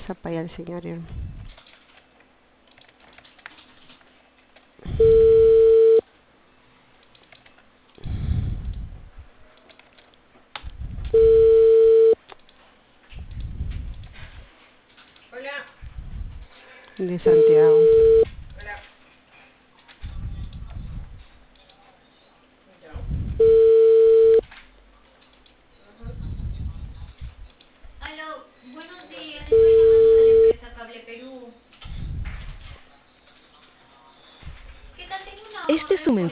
WhatsApp ahí al señor. Hola. De Santiago. Hola. Ya. Aló, buenos días, estoy llamando de la empresa Cable Perú. ¿Qué tal? Tengo una Este es su orden por